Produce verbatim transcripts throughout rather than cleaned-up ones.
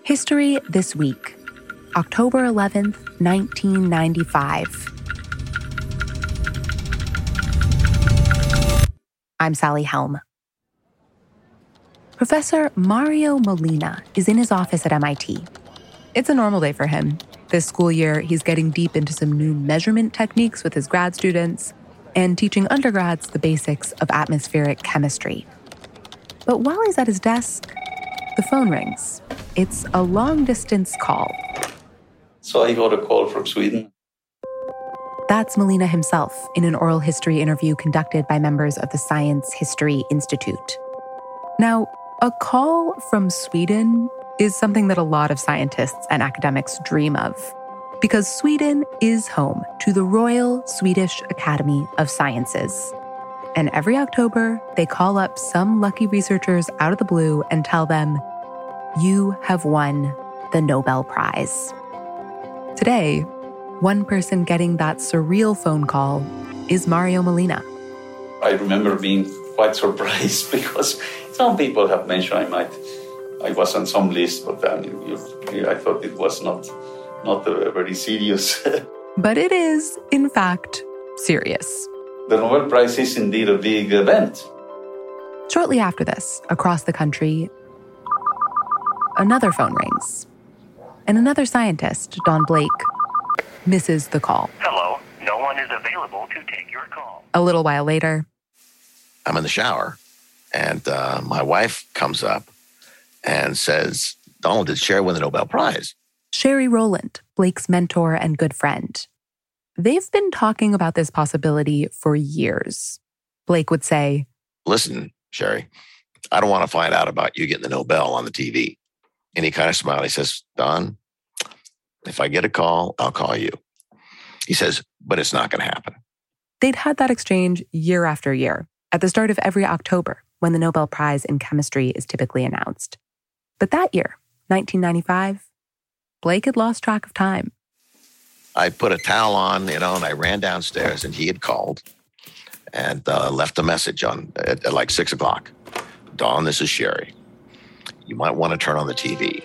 History This Week, October eleventh, nineteen ninety-five. I'm Sally Helm. Professor Mario Molina is in his office at M I T. It's a normal day for him. This school year, he's getting deep into some new measurement techniques with his grad students and teaching undergrads the basics of atmospheric chemistry. But while he's at his desk, the phone rings. It's a long-distance call. So I got a call from Sweden. That's Molina himself in an oral history interview conducted by members of the Science History Institute. Now, a call from Sweden is something that a lot of scientists and academics dream of, because Sweden is home to the Royal Swedish Academy of Sciences. And every October, they call up some lucky researchers out of the blue and tell them, "You have won the Nobel Prize." Today, one person getting that surreal phone call is Mario Molina. I remember being quite surprised because some people have mentioned I might, I was on some list, but I, mean, you, I thought it was not, not uh, very serious. But it is, in fact, serious. The Nobel Prize is indeed a big event. Shortly after this, across the country, another phone rings. And another scientist, Don Blake, misses the call. Hello, no one is available to take your call. A little while later, I'm in the shower, and uh, my wife comes up and says, "Donald, did Sherry win the Nobel Prize?" Sherry Rowland, Blake's mentor and good friend. They've been talking about this possibility for years. Blake would say, "Listen, Sherry, I don't want to find out about you getting the Nobel on the T V." And he kind of smiled. He says, "Don, if I get a call, I'll call you." He says, "But it's not going to happen." They'd had that exchange year after year, at the start of every October, when the Nobel Prize in Chemistry is typically announced. But that year, nineteen ninety-five, Blake had lost track of time. I put a towel on, you know, and I ran downstairs, and he had called and uh, left a message on at, at like six o'clock. "Don, this is Sherry. You might want to turn on the T V."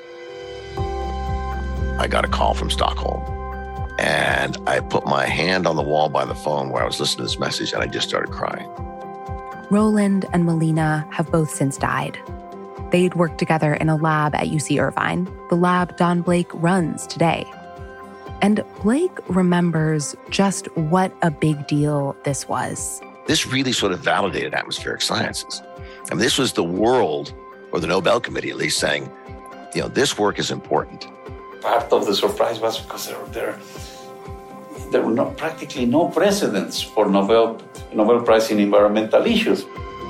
I got a call from Stockholm, and I put my hand on the wall by the phone where I was listening to this message, and I just started crying. Rowland and Molina have both since died. They'd worked together in a lab at U C Irvine, the lab Don Blake runs today. And Blake remembers just what a big deal this was. This really sort of validated atmospheric sciences. I mean, this was the world, or the Nobel Committee at least, saying, you know, this work is important. Part of the surprise was because there, there, there were not, practically no precedents for Nobel, Nobel Prize in environmental issues.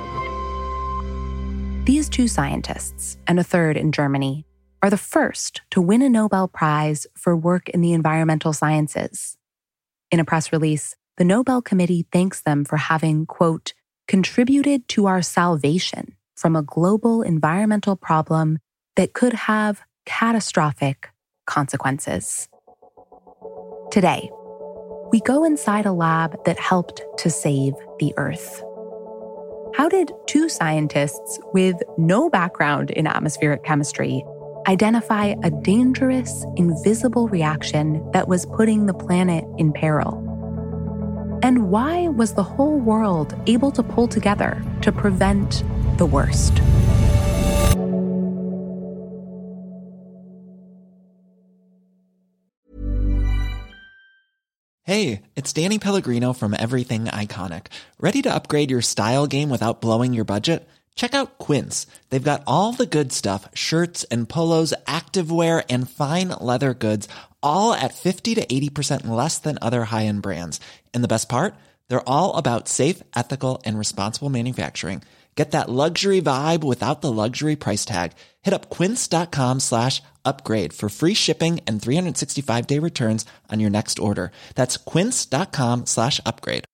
These two scientists, and a third in Germany, are the first to win a Nobel Prize for work in the environmental sciences. In a press release, the Nobel Committee thanks them for having, quote, "contributed to our salvation from a global environmental problem that could have catastrophic consequences." Today, we go inside a lab that helped to save the Earth. How did two scientists with no background in atmospheric chemistry identify a dangerous, invisible reaction that was putting the planet in peril? And why was the whole world able to pull together to prevent the worst? Hey, it's Danny Pellegrino from Everything Iconic. Ready to upgrade your style game without blowing your budget? Check out Quince. They've got all the good stuff, shirts and polos, activewear, and fine leather goods, all at fifty to eighty percent less than other high-end brands. And the best part? They're all about safe, ethical, and responsible manufacturing. Get that luxury vibe without the luxury price tag. Hit up quince.com slash upgrade for free shipping and three sixty-five day returns on your next order. That's quince.com slash upgrade.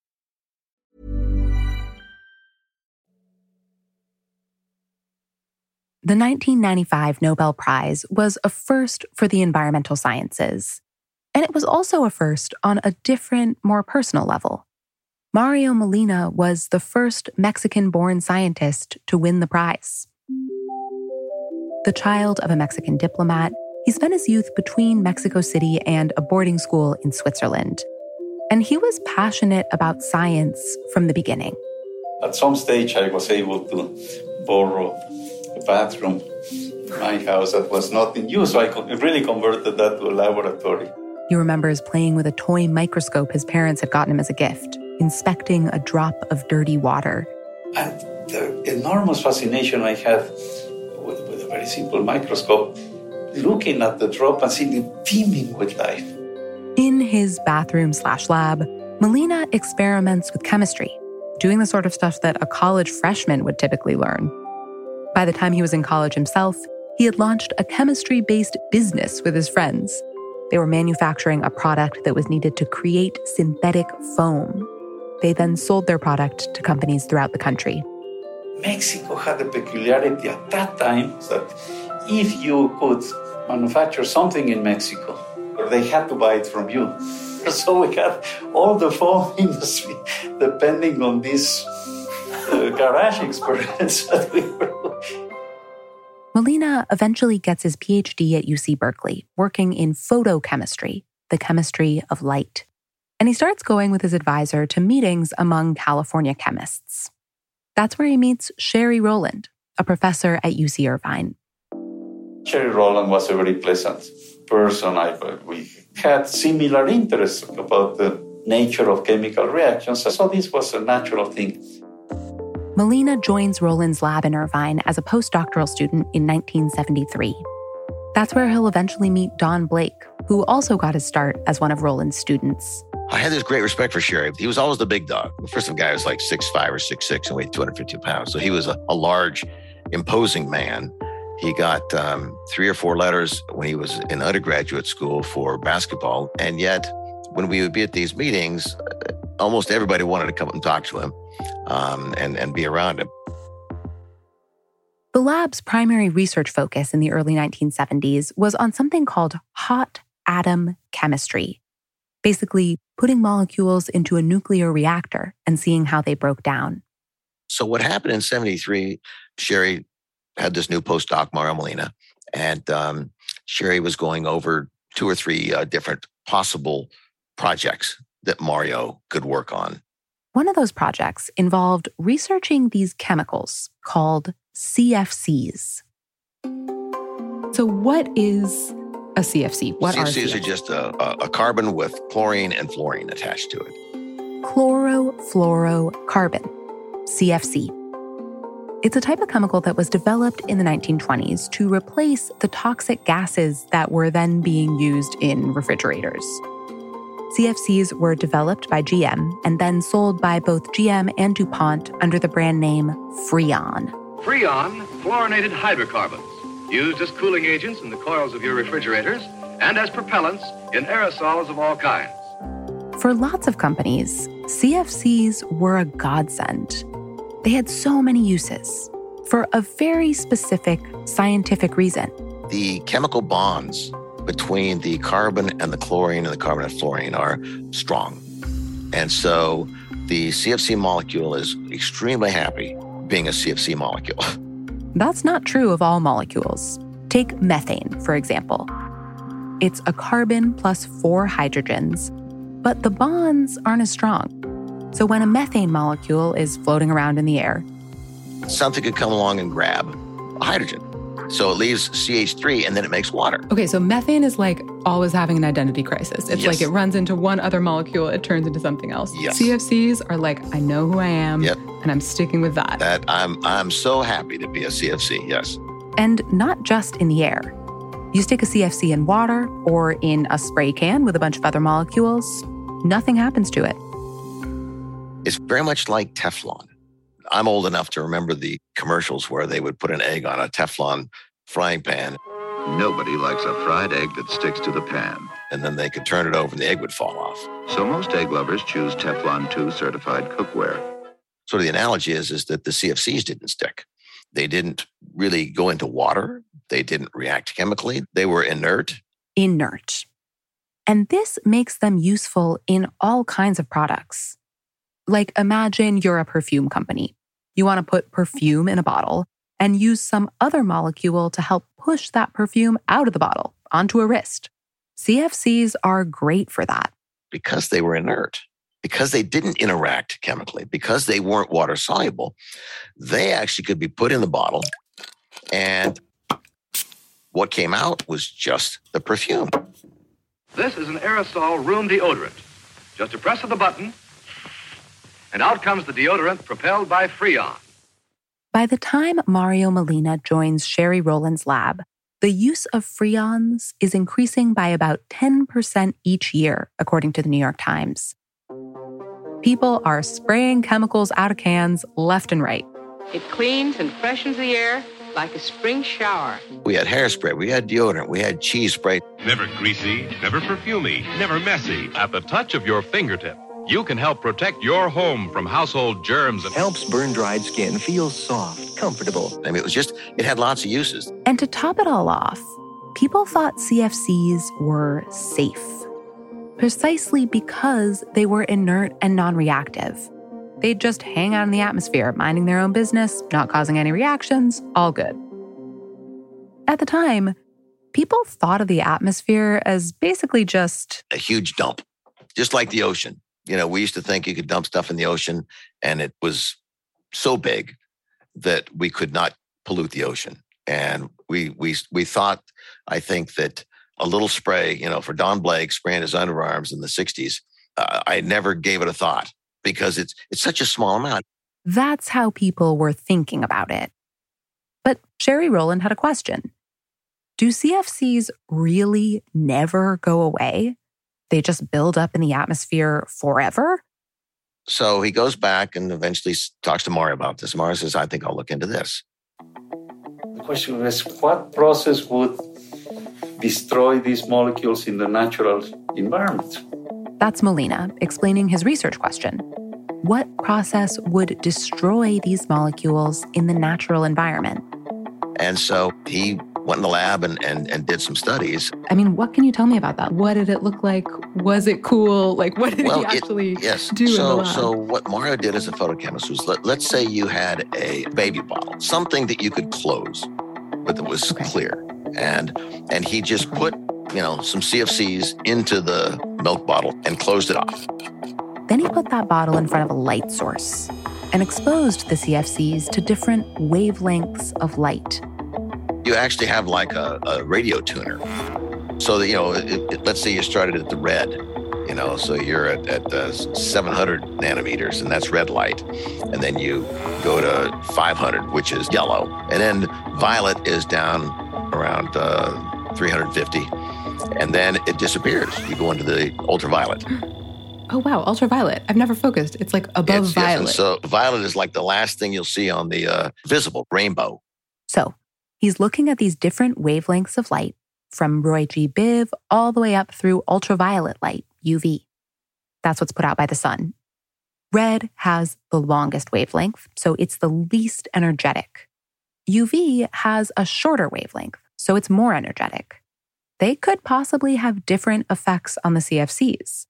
The nineteen ninety-five Nobel Prize was a first for the environmental sciences. And it was also a first on a different, more personal level. Mario Molina was the first Mexican-born scientist to win the prize. The child of a Mexican diplomat, He spent his youth between Mexico City and a boarding school in Switzerland. And he was passionate about science from the beginning. At some stage, I was able to borrow a bathroom in my house that was not in use, so I really converted that to a laboratory. He remembers playing with a toy microscope his parents had gotten him as a gift, inspecting a drop of dirty water. And the enormous fascination I had with, with a very simple microscope, looking at the drop and seeing it beaming with life. In his bathroom slash lab, Molina experiments with chemistry, doing the sort of stuff that a college freshman would typically learn. By the time he was in college himself, he had launched a chemistry-based business with his friends. They were manufacturing a product that was needed to create synthetic foam. They then sold their product to companies throughout the country. Mexico had a peculiarity at that time that if you could manufacture something in Mexico, they had to buy it from you. So we had all the foam industry depending on this uh, garage experience that we were doing. Molina eventually gets his P H D at U C Berkeley, working in photochemistry, the chemistry of light. And he starts going with his advisor to meetings among California chemists. That's where he meets Sherry Rowland, a professor at U C Irvine. Sherry Rowland was a very pleasant person. I, we had similar interests about the nature of chemical reactions, so this was a natural thing. Molina joins Rowland's lab in Irvine as a postdoctoral student in nineteen seventy-three. That's where he'll eventually meet Don Blake, who also got his start as one of Rowland's students. I had this great respect for Sherry. He was always the big dog. The first guy was like six five or six six and weighed two hundred fifty pounds. So he was a, a large, imposing man. He got um, three or four letters when he was in undergraduate school for basketball. And yet, when we would be at these meetings, almost everybody wanted to come up and talk to him um, and, and be around him. The lab's primary research focus in the early nineteen seventies was on something called hot atom chemistry. Basically, putting molecules into a nuclear reactor and seeing how they broke down. So what happened in seventy-three, Sherry had this new postdoc, Mario Molina, and um, Sherry was going over two or three uh, different possible projects that Mario could work on. One of those projects involved researching these chemicals called C F Cs. So what is a C F C? What C F Cs are C F Cs? are just a, a, a carbon with chlorine and fluorine attached to it. Chlorofluorocarbon, C F C. It's a type of chemical that was developed in the nineteen twenties to replace the toxic gases that were then being used in refrigerators. C F Cs were developed by G M and then sold by both G M and DuPont under the brand name Freon. Freon, fluorinated hydrocarbons, used as cooling agents in the coils of your refrigerators and as propellants in aerosols of all kinds. For lots of companies, C F Cs were a godsend. They had so many uses for a very specific scientific reason. The chemical bonds between the carbon and the chlorine and the carbon and fluorine are strong. And so the C F C molecule is extremely happy being a C F C molecule. That's not true of all molecules. Take methane, for example. It's a carbon plus four hydrogens, but the bonds aren't as strong. So when a methane molecule is floating around in the air, something could come along and grab a hydrogen. So it leaves C H three and then it makes water. Okay, so methane is like always having an identity crisis. It's Yes. like it runs into one other molecule, it turns into something else. Yes. C F Cs are like, I know who I am, Yep. and I'm sticking with that. That I'm I'm so happy to be a C F C, yes. and not just in the air. You stick a C F C in water or in a spray can with a bunch of other molecules, nothing happens to it. It's very much like Teflon. I'm old enough to remember the commercials where they would put an egg on a Teflon frying pan. Nobody likes a fried egg that sticks to the pan. And then they could turn it over and the egg would fall off. So most egg lovers choose Teflon two certified cookware. Sort of the analogy is, is that the C F Cs didn't stick. They didn't really go into water. They didn't react chemically. They were inert. Inert. And this makes them useful in all kinds of products. Like imagine you're a perfume company. You want to put perfume in a bottle and use some other molecule to help push that perfume out of the bottle onto a wrist. C F Cs are great for that. Because they were inert, because they didn't interact chemically, because they weren't water soluble, they actually could be put in the bottle, and what came out was just the perfume. This is an aerosol room deodorant. Just a press of the button, and out comes the deodorant propelled by Freon. By the time Mario Molina joins Sherry Rowland's lab, the use of Freons is increasing by about ten percent each year, according to the New York Times. People are spraying chemicals out of cans left and right. It cleans and freshens the air like a spring shower. We had hairspray, we had deodorant, we had cheese spray. Never greasy, never perfumey, never messy. At the touch of your fingertip, you can help protect your home from household germs and helps burn-dried skin feel soft, comfortable. I mean, it was just, it had lots of uses. And to top it all off, people thought C F Cs were safe, precisely because they were inert and non-reactive. They'd just hang out in the atmosphere, minding their own business, not causing any reactions, all good. At the time, people thought of the atmosphere as basically just a huge dump, just like the ocean. You know, we used to think you could dump stuff in the ocean, and it was so big that we could not pollute the ocean. And we we we thought, I think, that a little spray, you know, for Don Blake spraying his underarms in the sixties, uh, I never gave it a thought because it's it's such a small amount. That's how people were thinking about it. But Sherry Rowland had a question. Do C F Cs really never go away? They just build up in the atmosphere forever? So he goes back and eventually talks to Mario about this. Mario says, I think I'll look into this. The question is, what process would destroy these molecules in the natural environment? That's Molina explaining his research question. What process would destroy these molecules in the natural environment? And so he went in the lab and, and, and did some studies. I mean, what can you tell me about that? What did it look like? Was it cool? Like, what did well, he actually it, yes. do so, in the lab? So what Mario did as a photochemist was, let, let's say you had a baby bottle, something that you could close, but that was okay. clear. And and he just put, you know, some C F Cs into the milk bottle and closed it off. Then he put that bottle in front of a light source and exposed the C F Cs to different wavelengths of light. You actually have like a, a radio tuner. So that, you know, it, it, let's say you started at the red, you know, so you're at, at uh, seven hundred nanometers, and that's red light. And then you go to five hundred, which is yellow. And then violet is down around uh, three hundred fifty. And then it disappears. You go into the ultraviolet. Oh, wow. Ultraviolet. I've never focused. It's like above it's, violet. Yes, so violet is like the last thing you'll see on the uh, visible rainbow. So he's looking at these different wavelengths of light from Roy G. Biv all the way up through ultraviolet light, U V. That's what's put out by the sun. Red has the longest wavelength, so it's the least energetic. U V has a shorter wavelength, so it's more energetic. They could possibly have different effects on the C F Cs.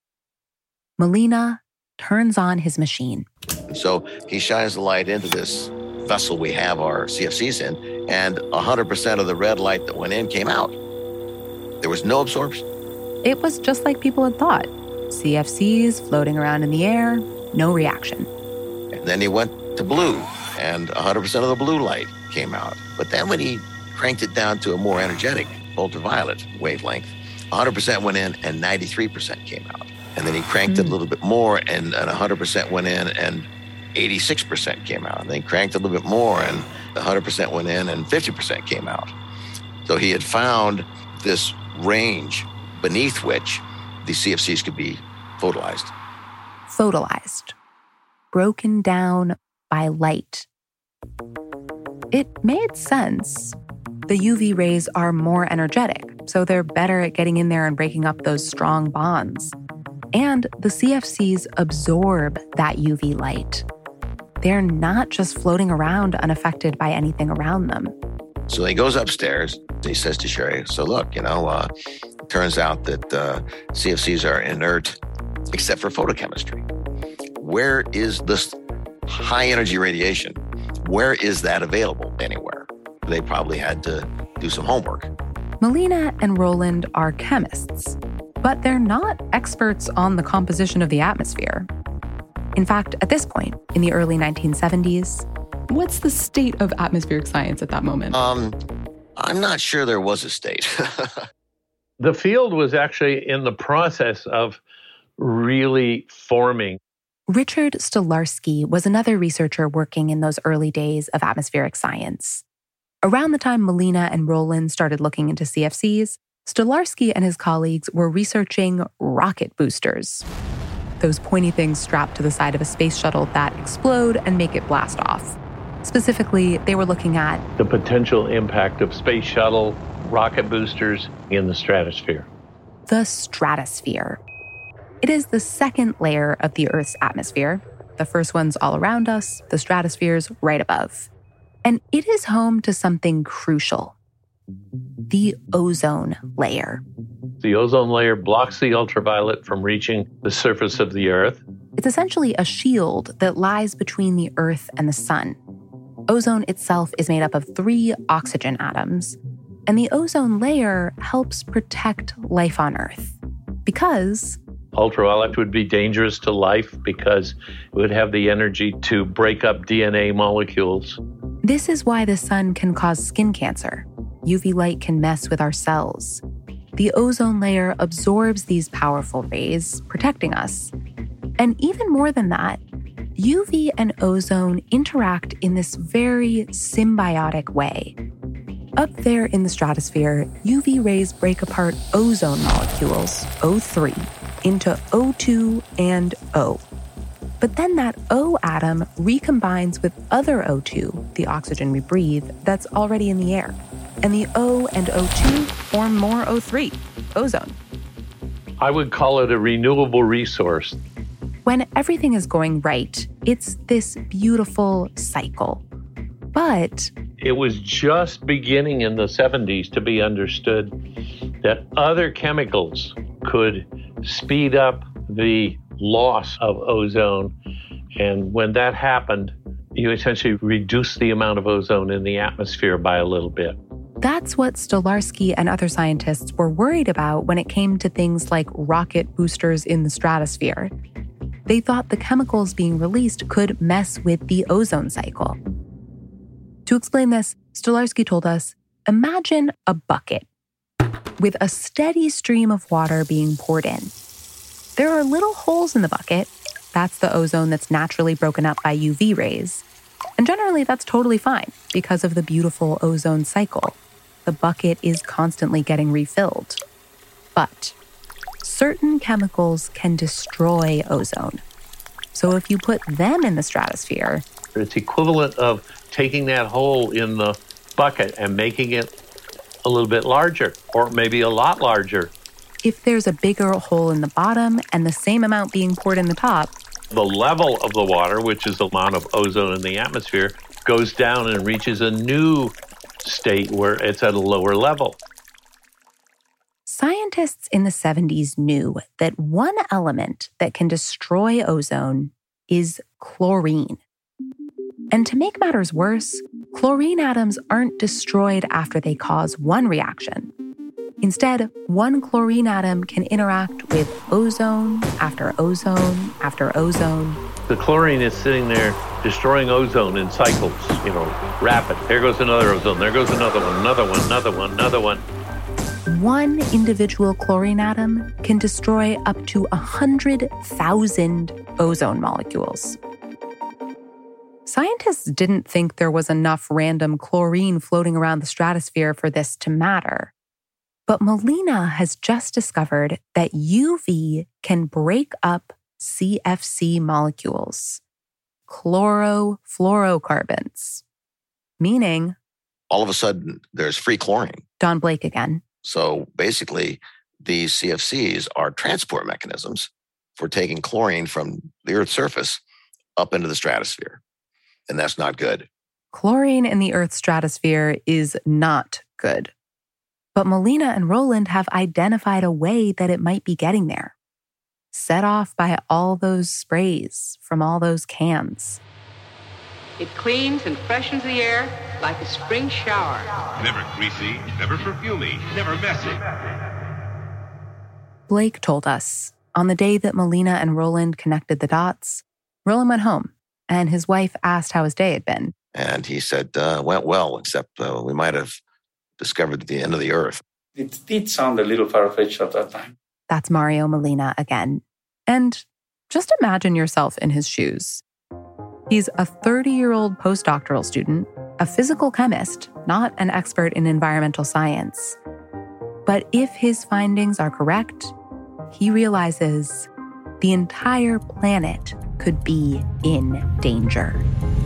Molina turns on his machine. So he shines the light into this vessel we have our C F Cs in, and one hundred percent of the red light that went in came out. There was no absorption. It was just like people had thought. C F Cs floating around in the air, no reaction. And then he went to blue, and one hundred percent of the blue light came out. But then when he cranked it down to a more energetic ultraviolet wavelength, one hundred percent went in and ninety-three percent came out. And then he cranked mm. it a little bit more, and, and one hundred percent went in and eighty-six percent came out. And then he cranked it a little bit more, and one hundred percent went in and fifty percent came out. So he had found this range beneath which the C F Cs could be photolyzed. Photolyzed. Broken down by light. It made sense. The U V rays are more energetic, so they're better at getting in there and breaking up those strong bonds. And the C F Cs absorb that U V light. They're not just floating around unaffected by anything around them. So he goes upstairs. He says to Sherry, so look, you know, uh, it turns out that uh, C F Cs are inert except for photochemistry. Where is this high energy radiation? Where is that available anywhere? They probably had to do some homework. Melina and Roland are chemists, but they're not experts on the composition of the atmosphere. In fact, at this point, in the early nineteen seventies, what's the state of atmospheric science at that moment? Um, I'm not sure there was a state. The field was actually in the process of really forming. Richard Stolarski was another researcher working in those early days of atmospheric science. Around the time Melina and Roland started looking into C F Cs, Stolarski and his colleagues were researching rocket boosters. Those pointy things strapped to the side of a space shuttle that explode and make it blast off. Specifically, they were looking at the potential impact of space shuttle rocket boosters in the stratosphere. The stratosphere. It is the second layer of the Earth's atmosphere. The first one's all around us, the stratosphere's right above. And it is home to something crucial: the ozone layer. The ozone layer blocks the ultraviolet from reaching the surface of the Earth. It's essentially a shield that lies between the Earth and the sun. Ozone itself is made up of three oxygen atoms, and the ozone layer helps protect life on Earth. Because ultraviolet would be dangerous to life because it would have the energy to break up D N A molecules. This is why the sun can cause skin cancer. U V light can mess with our cells. The ozone layer absorbs these powerful rays, protecting us. And even more than that, U V and ozone interact in this very symbiotic way. Up there in the stratosphere, U V rays break apart ozone molecules, O three, into O two and O. But then that O atom recombines with other O two, the oxygen we breathe, that's already in the air. And the O and O two form more O three, ozone. I would call it a renewable resource. When everything is going right, it's this beautiful cycle. But it was just beginning in the seventies to be understood that other chemicals could speed up the loss of ozone. And when that happened, you essentially reduce the amount of ozone in the atmosphere by a little bit. That's what Stolarski and other scientists were worried about when it came to things like rocket boosters in the stratosphere. They thought the chemicals being released could mess with the ozone cycle. To explain this, Stolarski told us, imagine a bucket with a steady stream of water being poured in. There are little holes in the bucket. That's the ozone that's naturally broken up by U V rays. And generally, that's totally fine because of the beautiful ozone cycle. The bucket is constantly getting refilled. But certain chemicals can destroy ozone. So if you put them in the stratosphere, it's equivalent of taking that hole in the bucket and making it a little bit larger, or maybe a lot larger. If there's a bigger hole in the bottom and the same amount being poured in the top, the level of the water, which is the amount of ozone in the atmosphere, goes down and reaches a new state where it's at a lower level. Scientists in the seventies knew that one element that can destroy ozone is chlorine. And to make matters worse, chlorine atoms aren't destroyed after they cause one reaction. Instead, one chlorine atom can interact with ozone after ozone after ozone. The chlorine is sitting there destroying ozone in cycles, you know, rapid. There goes another ozone, there goes another one, another one, another one, another one. One individual chlorine atom can destroy up to one hundred thousand ozone molecules. Scientists didn't think there was enough random chlorine floating around the stratosphere for this to matter. But Melina has just discovered that U V can break up C F C molecules, chlorofluorocarbons, meaning all of a sudden there's free chlorine. Don Blake again. So basically, these C F Cs are transport mechanisms for taking chlorine from the Earth's surface up into the stratosphere. And that's not good. Chlorine in the Earth's stratosphere is not good. But Melina and Roland have identified a way that it might be getting there, set off by all those sprays from all those cans. It cleans and freshens the air like a spring shower. Never greasy, never perfumey, never messy. Blake told us on the day that Melina and Roland connected the dots, Roland went home and his wife asked how his day had been. And he said, uh, went well, except uh, we might have discovered the end of the earth. It did sound a little far-fetched at that time. That's Mario Molina again. And just imagine yourself in his shoes. He's a thirty-year-old postdoctoral student, a physical chemist, not an expert in environmental science. But if his findings are correct, he realizes the entire planet could be in danger.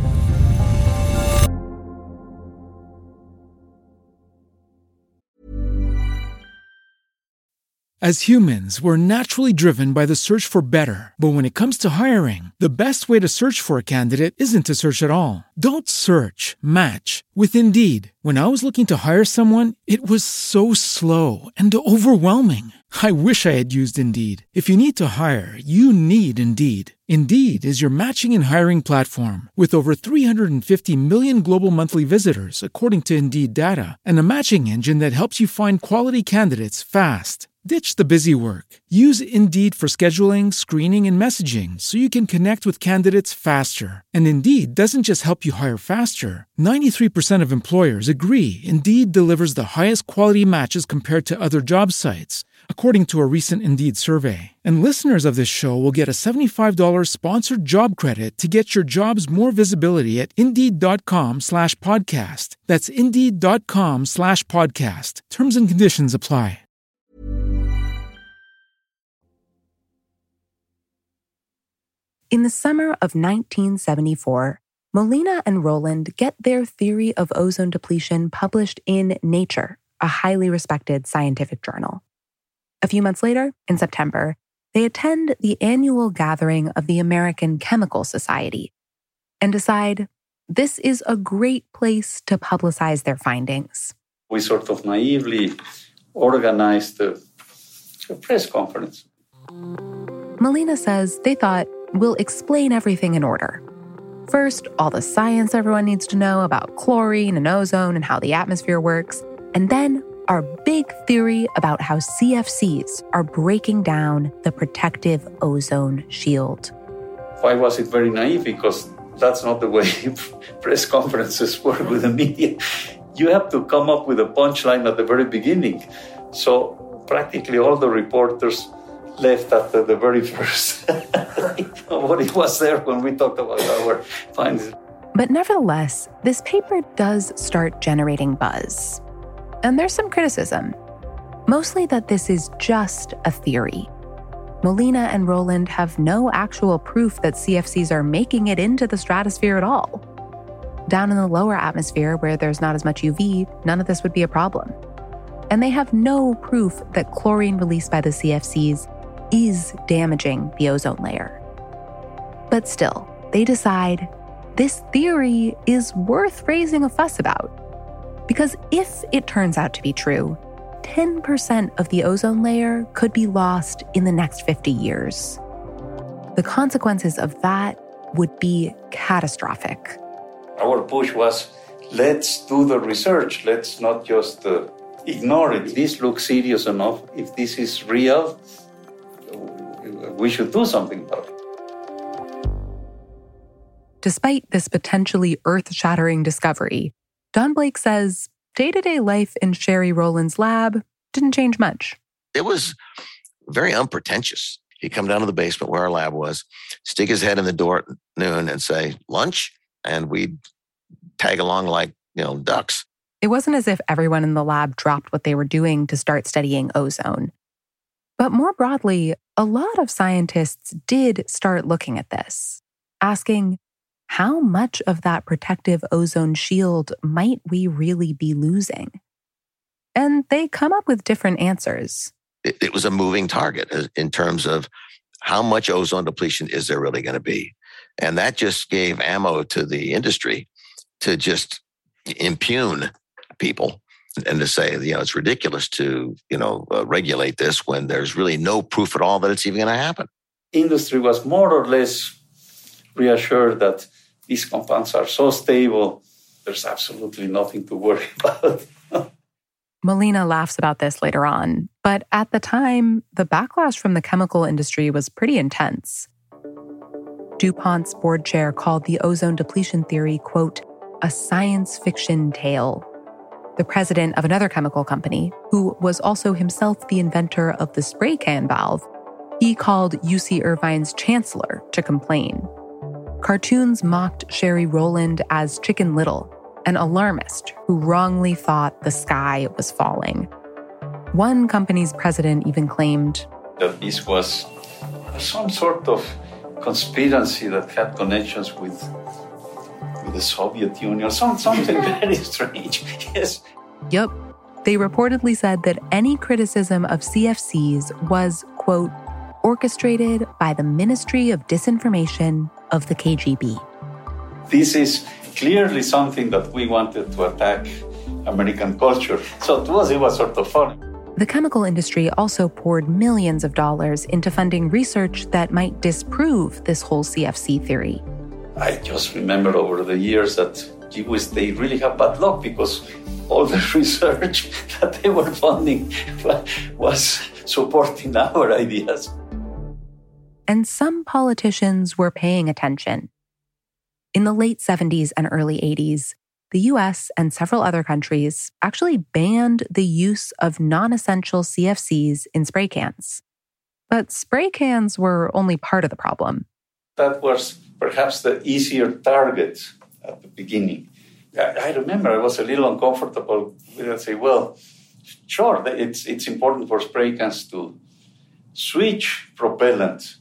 As humans, we're naturally driven by the search for better. But when it comes to hiring, the best way to search for a candidate isn't to search at all. Don't search, match with Indeed. When I was looking to hire someone, it was so slow and overwhelming. I wish I had used Indeed. If you need to hire, you need Indeed. Indeed is your matching and hiring platform with over three hundred fifty million global monthly visitors, according to Indeed data, and a matching engine that helps you find quality candidates fast. Ditch the busy work. Use Indeed for scheduling, screening, and messaging so you can connect with candidates faster. And Indeed doesn't just help you hire faster. ninety-three percent of employers agree Indeed delivers the highest quality matches compared to other job sites, according to a recent Indeed survey. And listeners of this show will get a seventy-five dollars sponsored job credit to get your jobs more visibility at Indeed.com slash podcast. That's Indeed.com slash podcast. Terms and conditions apply. In the summer of nineteen seventy-four, Molina and Roland get their theory of ozone depletion published in Nature, a highly respected scientific journal. A few months later, in September, they attend the annual gathering of the American Chemical Society and decide this is a great place to publicize their findings. We sort of naively organized a, a press conference. Molina says they thought, we'll explain everything in order. First, all the science everyone needs to know about chlorine and ozone and how the atmosphere works, and then our big theory about how C F Cs are breaking down the protective ozone shield. Why was it very naive? Because that's not the way press conferences work with the media. You have to come up with a punchline at the very beginning. So practically all the reporters left after the very first. What it was there when we talked about our findings. But nevertheless, this paper does start generating buzz. And there's some criticism, mostly that this is just a theory. Molina and Roland have no actual proof that C F Cs are making it into the stratosphere at all. Down in the lower atmosphere, where there's not as much U V, none of this would be a problem. And they have no proof that chlorine released by the C F Cs is damaging the ozone layer. But still, they decide this theory is worth raising a fuss about. Because if it turns out to be true, ten percent of the ozone layer could be lost in the next fifty years. The consequences of that would be catastrophic. Our push was, let's do the research. Let's not just uh, ignore it. This looks serious enough. If this is real, we should do something about it. Despite this potentially earth-shattering discovery, Don Blake says day-to-day life in Sherry Roland's lab didn't change much. It was very unpretentious. He'd come down to the basement where our lab was, stick his head in the door at noon and say, lunch, and we'd tag along like, you know, ducks. It wasn't as if everyone in the lab dropped what they were doing to start studying ozone. But more broadly, a lot of scientists did start looking at this, asking, how much of that protective ozone shield might we really be losing? And they come up with different answers. It, it was a moving target in terms of how much ozone depletion is there really going to be? And that just gave ammo to the industry to just impugn people and to say, you know, it's ridiculous to, you know, uh, regulate this when there's really no proof at all that it's even going to happen. Industry was more or less reassured that these compounds are so stable, there's absolutely nothing to worry about. Molina laughs about this later on, but at the time, the backlash from the chemical industry was pretty intense. DuPont's board chair called the ozone depletion theory, quote, a science fiction tale. The president of another chemical company, who was also himself the inventor of the spray can valve, he called U C Irvine's chancellor to complain. Cartoons mocked Sherry Rowland as Chicken Little, an alarmist who wrongly thought the sky was falling. One company's president even claimed that this was some sort of conspiracy that had connections with, with the Soviet Union, some, something very strange. Yes. Yep. They reportedly said that any criticism of C F Cs was, quote, orchestrated by the Ministry of Disinformation of the K G B. This is clearly something that we wanted to attack American culture. So to us, it was sort of funny. The chemical industry also poured millions of dollars into funding research that might disprove this whole C F C theory. I just remember over the years that, gee whiz, they really have bad luck because all the research that they were funding was supporting our ideas. And some politicians were paying attention. In the late seventies and early eighties, the U S and several other countries actually banned the use of non-essential C F Cs in spray cans. But spray cans were only part of the problem. That was perhaps the easier target at the beginning. I remember I was a little uncomfortable with it. I say, well, sure, it's, it's important for spray cans to switch propellant,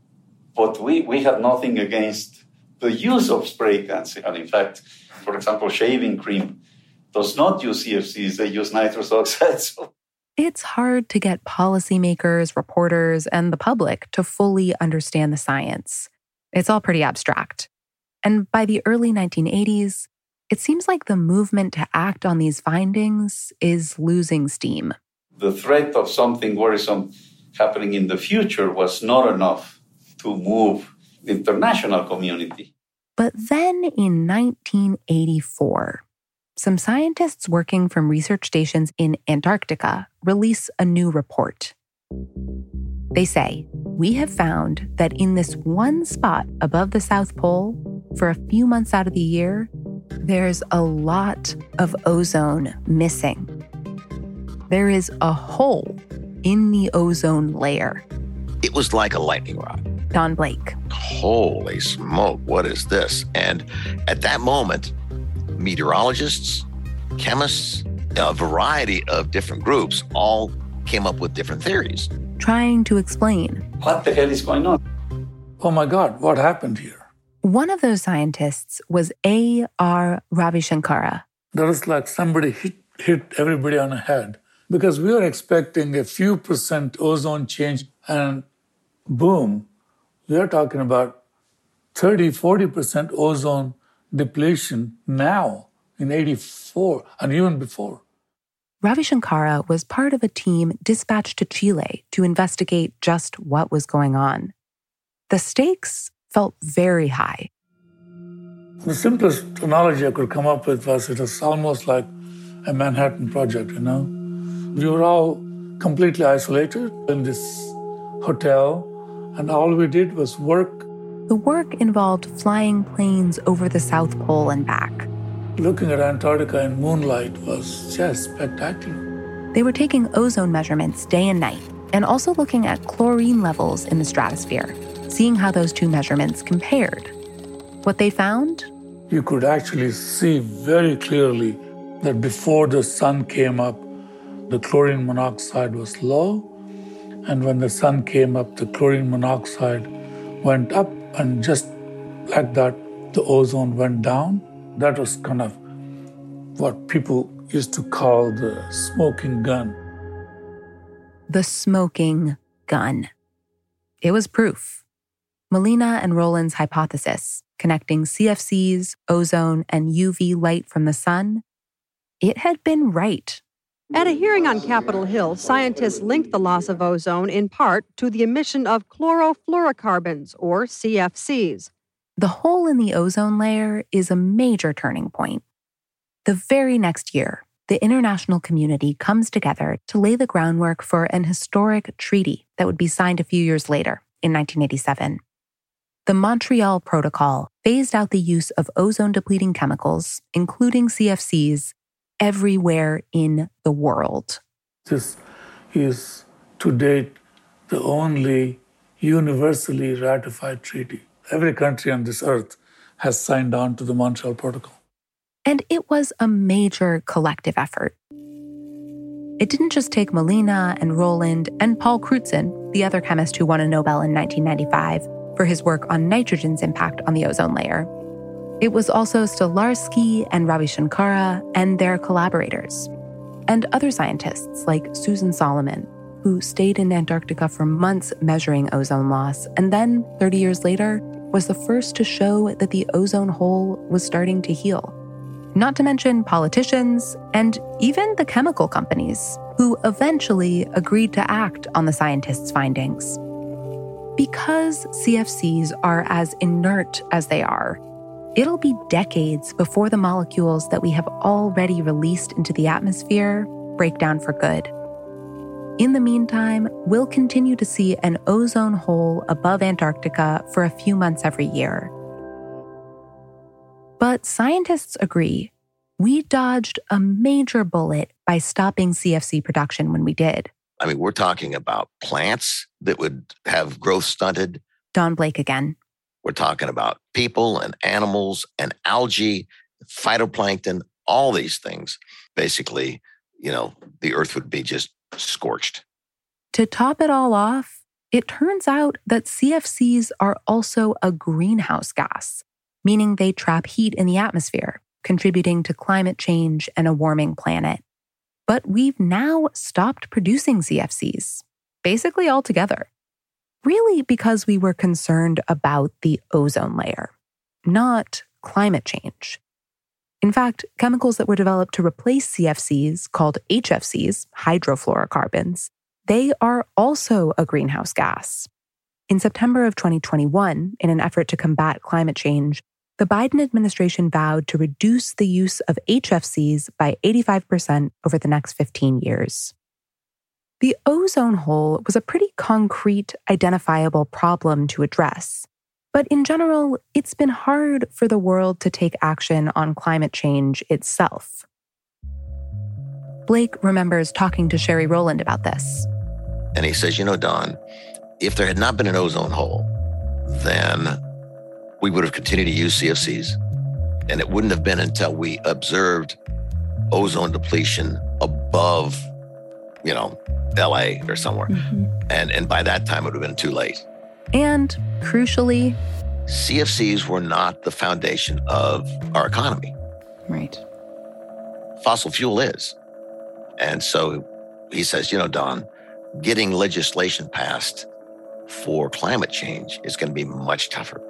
but we, we had nothing against the use of spray cans. And in fact, for example, shaving cream does not use C F Cs, they use nitrous oxide. So. It's hard to get policymakers, reporters, and the public to fully understand the science. It's all pretty abstract. And by the early nineteen eighties, it seems like the movement to act on these findings is losing steam. The threat of something worrisome happening in the future was not enough to move the international community. But then in nineteen eighty-four, some scientists working from research stations in Antarctica release a new report. They say, we have found that in this one spot above the South Pole, for a few months out of the year, there's a lot of ozone missing. There is a hole in the ozone layer. It was like a lightning rod. Don Blake. Holy smoke, what is this? And at that moment, meteorologists, chemists, a variety of different groups all came up with different theories. Trying to explain. What the hell is going on? Oh my God, what happened here? One of those scientists was A R Ravishankara. That was like somebody hit, hit everybody on the head. Because we were expecting a few percent ozone change and boom, we are talking about thirty, forty percent ozone depletion now in eighty-four and even before. Ravishankara was part of a team dispatched to Chile to investigate just what was going on. The stakes felt very high. The simplest analogy I could come up with was it was almost like a Manhattan Project, you know? We were all completely isolated in this hotel, and all we did was work. The work involved flying planes over the South Pole and back. Looking at Antarctica in moonlight was just spectacular. They were taking ozone measurements day and night, and also looking at chlorine levels in the stratosphere, seeing how those two measurements compared. What they found? You could actually see very clearly that before the sun came up, the chlorine monoxide was low, and when the sun came up, the chlorine monoxide went up, and just like that, the ozone went down. That was kind of what people used to call the smoking gun. The smoking gun. It was proof. Molina and Rowland's hypothesis, connecting C F Cs, ozone, and U V light from the sun, it had been right. At a hearing on Capitol Hill, scientists linked the loss of ozone in part to the emission of chlorofluorocarbons, or C F Cs. the hole in the ozone layer is a major turning point. The very next year, the international community comes together to lay the groundwork for an historic treaty that would be signed a few years later, in nineteen eighty-seven. The Montreal Protocol phased out the use of ozone-depleting chemicals, including C F Cs, everywhere in the world. This is, to date, the only universally ratified treaty. Every country on this earth has signed on to the Montreal Protocol. And it was a major collective effort. It didn't just take Molina and Rowland and Paul Crutzen, the other chemist who won a Nobel in nineteen ninety-five, for his work on nitrogen's impact on the ozone layer. It was also Stolarski and Ravi Shankara and their collaborators, and other scientists like Susan Solomon, who stayed in Antarctica for months measuring ozone loss, and then, thirty years later, was the first to show that the ozone hole was starting to heal. Not to mention politicians and even the chemical companies, who eventually agreed to act on the scientists' findings. Because C F Cs are as inert as they are, it'll be decades before the molecules that we have already released into the atmosphere break down for good. In the meantime, we'll continue to see an ozone hole above Antarctica for a few months every year. But scientists agree, we dodged a major bullet by stopping C F C production when we did. I mean, we're talking about plants that would have growth stunted. Don Blake again. We're talking about people and animals and algae, phytoplankton, all these things. Basically, you know, the earth would be just scorched. To top it all off, it turns out that C F Cs are also a greenhouse gas, meaning they trap heat in the atmosphere, contributing to climate change and a warming planet. But we've now stopped producing C F Cs, basically altogether. Really because we were concerned about the ozone layer, not climate change. In fact, chemicals that were developed to replace C F Cs, called H F Cs, hydrofluorocarbons, they are also a greenhouse gas. In September of twenty twenty-one, in an effort to combat climate change, the Biden administration vowed to reduce the use of H F Cs by eighty-five percent over the next fifteen years. The ozone hole was a pretty concrete, identifiable problem to address. But in general, it's been hard for the world to take action on climate change itself. Blake remembers talking to Sherry Rowland about this. And he says, you know, Don, if there had not been an ozone hole, then we would have continued to use C F Cs. And it wouldn't have been until we observed ozone depletion above, you know, L A or somewhere. Mm-hmm. And, and by that time, it would have been too late. And crucially, C F Cs were not the foundation of our economy. Right. Fossil fuel is. And so he says, you know, Don, getting legislation passed for climate change is going to be much tougher.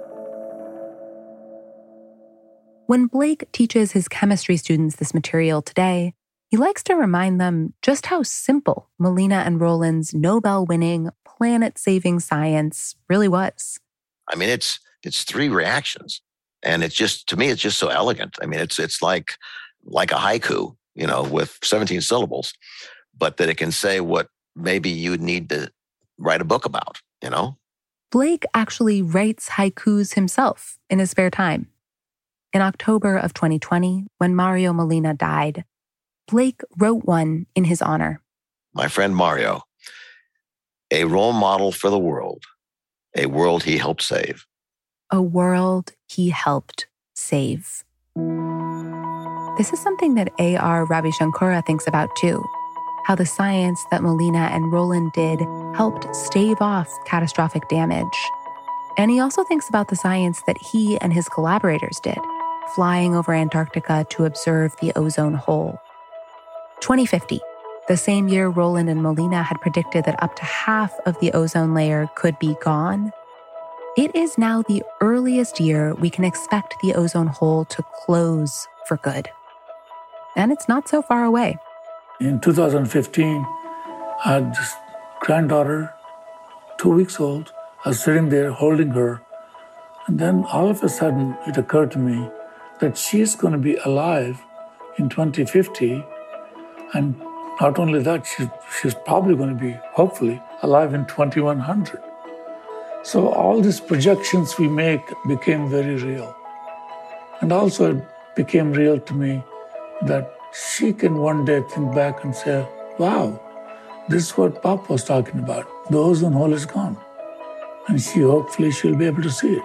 When Blake teaches his chemistry students this material today, he likes to remind them just how simple Molina and Rowland's Nobel-winning, planet-saving science really was. I mean, it's it's three reactions. And it's just, to me, it's just so elegant. I mean, it's it's like like a haiku, you know, with seventeen syllables, but that it can say what maybe you'd need to write a book about, you know? Blake actually writes haikus himself in his spare time. In October of twenty twenty, when Mario Molina died, Blake wrote one in his honor. My friend Mario, a role model for the world, a world he helped save. A world he helped save. This is something that A R Ravi Shankara thinks about too, how the science that Molina and Rowland did helped stave off catastrophic damage. And he also thinks about the science that he and his collaborators did, flying over Antarctica to observe the ozone hole. twenty fifty, the same year Rowland and Molina had predicted that up to half of the ozone layer could be gone. It is now the earliest year we can expect the ozone hole to close for good. And it's not so far away. In two thousand fifteen, I had this granddaughter, two weeks old. I was sitting there holding her, And then all of a sudden, it occurred to me that she's going to be alive in twenty fifty. And not only that, she's, she's probably going to be, hopefully, alive in twenty-one hundred. So all these projections we make became very real. And also it became real to me that she can one day think back and say, wow, this is what Pop was talking about. The ozone hole is gone. And she hopefully she'll be able to see it.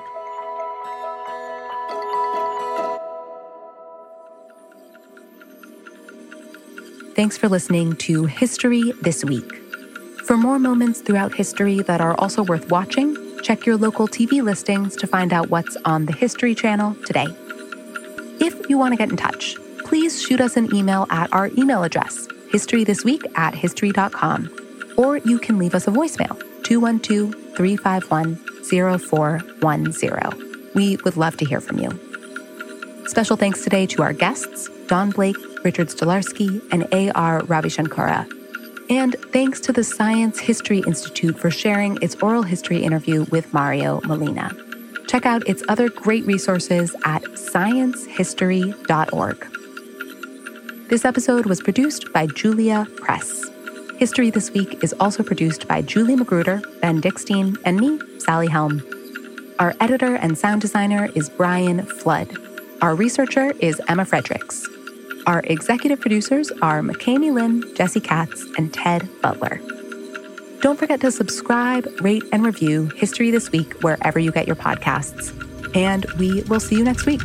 Thanks for listening to History This Week. For more moments throughout history that are also worth watching, check your local T V listings to find out what's on the History Channel today. If you want to get in touch, please shoot us an email at our email address, historythisweek at history dot com, or you can leave us a voicemail, two one two, three five one, zero four one zero. We would love to hear from you. Special thanks today to our guests, Don Blake, Richard Stolarski, and A R Ravishankara. And thanks to the Science History Institute for sharing its oral history interview with Mario Molina. Check out its other great resources at science history dot org. This episode was produced by Julia Press. History This Week is also produced by Julie Magruder, Ben Dickstein, and me, Sally Helm. Our editor and sound designer is Brian Flood. Our researcher is Emma Fredericks. Our executive producers are McKamey Lynn, Jesse Katz, and Ted Butler. Don't forget to subscribe, rate, and review History This Week wherever you get your podcasts. And we will see you next week.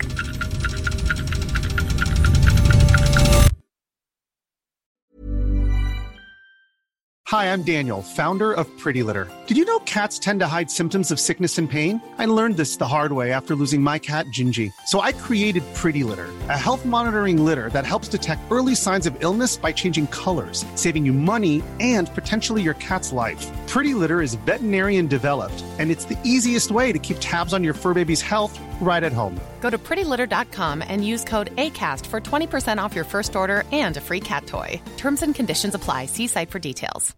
Hi, I'm Daniel, founder of Pretty Litter. Did you know cats tend to hide symptoms of sickness and pain? I learned this the hard way after losing my cat, Gingy. So I created Pretty Litter, a health monitoring litter that helps detect early signs of illness by changing colors, saving you money and potentially your cat's life. Pretty Litter is veterinarian developed, and it's the easiest way to keep tabs on your fur baby's health right at home. Go to pretty litter dot com and use code ACAST for twenty percent off your first order and a free cat toy. Terms and conditions apply. See site for details.